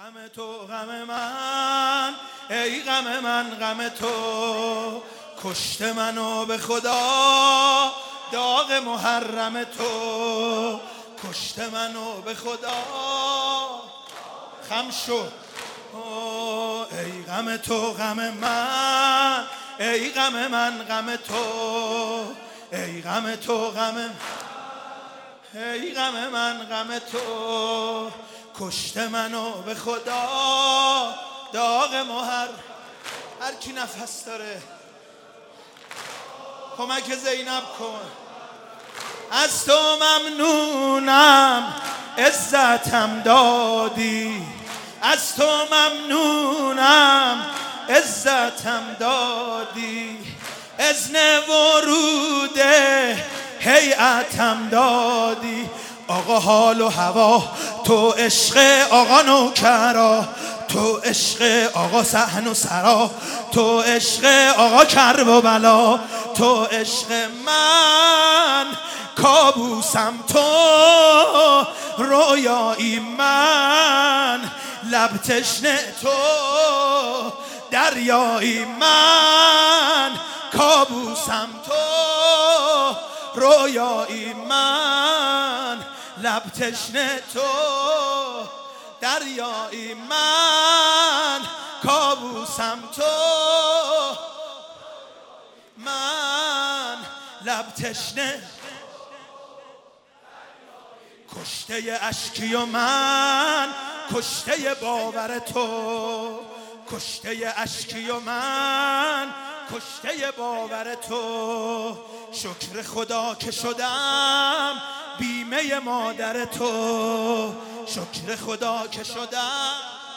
غم تو غم من، ای غم من غم تو، کشته منو به خدا داغ محرم تو، کشته منو به خدا. خم شو ای غم تو غم من، ای غم من غم تو، ای غم تو غم، ای غم من غم تو، کشته منو به خدا داغ مهر. هر کی نفس داره کمک زینب کن. از تو ممنونم عزتم دادی، از تو ممنونم عزتم دادی، اذن ورود هیئتم دادی. آقا حال و هوا تو عشق آقا نوکرا، تو عشق آقا صحن و سرا، تو عشق آقا کرب و بلا، تو عشق من کابوسم، تو رویایی من، لب تشنه تو دریایی من، کابوسم تو رویایی من، لب تشنه تو دریایی من، کابوسم تو من، لب تشنه. کشته اشکی و من کشته باور تو، کشته اشکی و من کشته باور تو، شکر خدا که شدم بیمه مادر تو، شکر خدا که شدم،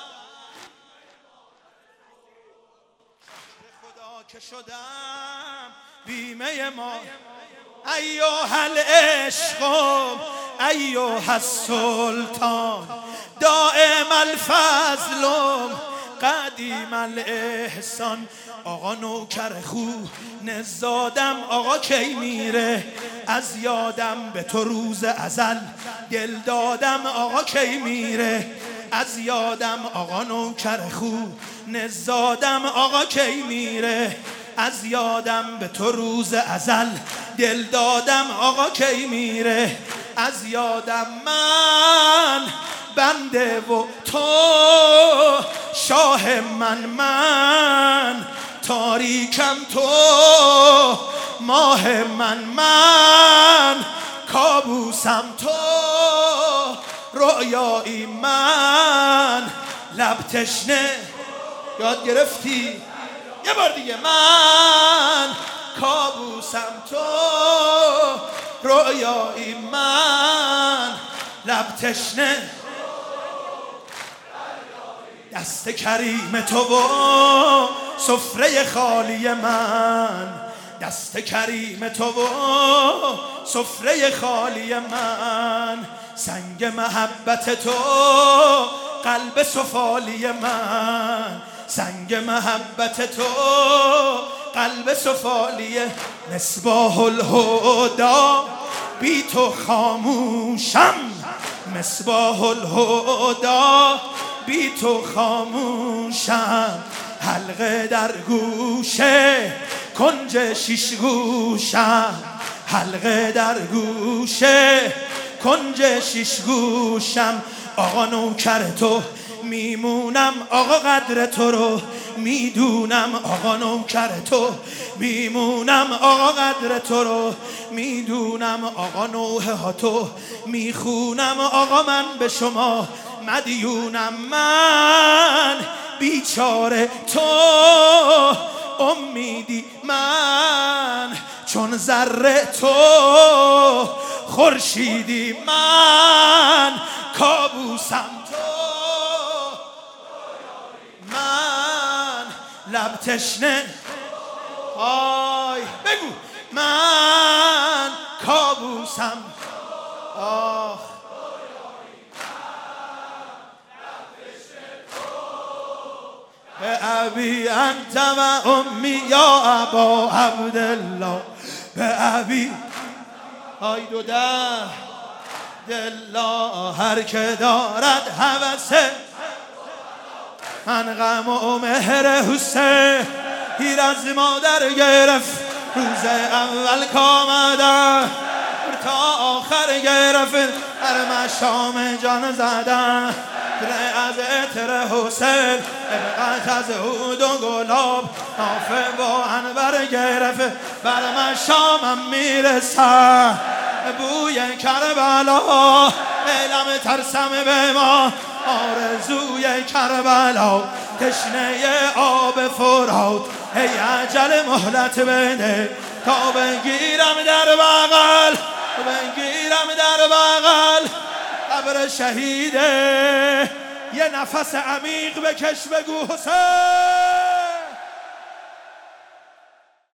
شکر خدا که شدم بیمه ما. ایها العشق ایها السلطان، دائم الفضل قدیم الاحسان. آقا نوکر خو نزادم آقا کی میره از یادم، به تو روز ازل دل دادم آقا کی میره از یادم. آقا نوکر خو نزادم آقا کی میره از یادم، به تو روز ازل دل دادم آقا کی میره از یادم. من بنده و تو شاه من تاریکم تو ماه من، کابوسم تو رویایی من، لب تشنه. یاد گرفتی؟ یه بار دیگه. من کابوسم تو رویایی من، لب تشنه. دست کریم تو و سفره خالی من، دست کریم تو و سفره خالی من، سنگ محبت تو قلب سفالی من، سنگ محبت تو قلب سفالی. مصباح الهدی بی تو خاموشم، مصباح الهدی بی تو خاموشم، حلقه در گوشه کنج شیش گوشم، حلقه در گوشه کنج شیش گوشم. آقا نوکر تو میمونم آقا قدر تو رو میدونم، آقا نوکر تو میمونم آقا قدر تو رو میدونم، آقا نوحه ها تو میخونم آقا من به شما مدیونم. من بیچاره تو امیدی من، چون ذره تو خورشیدی من، کابوسم تو من، لب تشنه. آی بگو. من کابوسم. آخ به ابی انت و امی یا ابا عبدالله، به ابی آی دو ده دلا هر که دارد هوسه من غم و مهر حسین هیر از مادر گرفت روز اول کامدن تا آخر گرفت هر مشام جان زدن از اتر حسین ابقت از عود و گلاب نافه با انبر گرفت بر مشامم میرسن بوی کربلا علم ترسم به ما آرزوی کربلا تشنه آب فرات ای عجل مهلت بده تا بگیرم در بغل قبر شهیده یه نفس عمیق بکش بگو حسین